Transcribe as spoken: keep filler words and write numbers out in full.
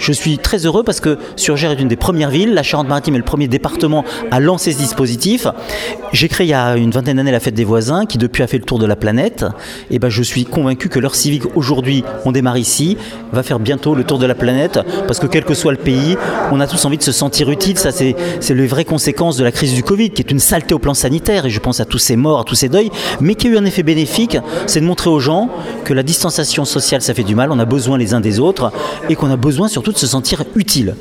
je suis très heureux parce que Surgères est une des premières villes, la Charente-Maritime est le premier département à lancer ce dispositif. J'ai créé il y a une vingtaine d'années la Fête des voisins qui depuis a fait le tour de la planète. Et ben, je suis convaincu que l'heure civique aujourd'hui, on démarre ici, va faire bientôt le tour de la planète parce que quel que soit le pays, on a tous envie de se sentir utile. Ça, c'est, c'est les vraies conséquences de la crise du Covid qui est une saleté au plan sanitaire et je pense à tous ces morts, à tous ces deuils, mais qui a eu un effet bénéfique, c'est de montrer aux gens que la distanciation sociale, ça fait du mal, on a besoin les uns des autres et qu'on a besoin surtout de se sentir utile.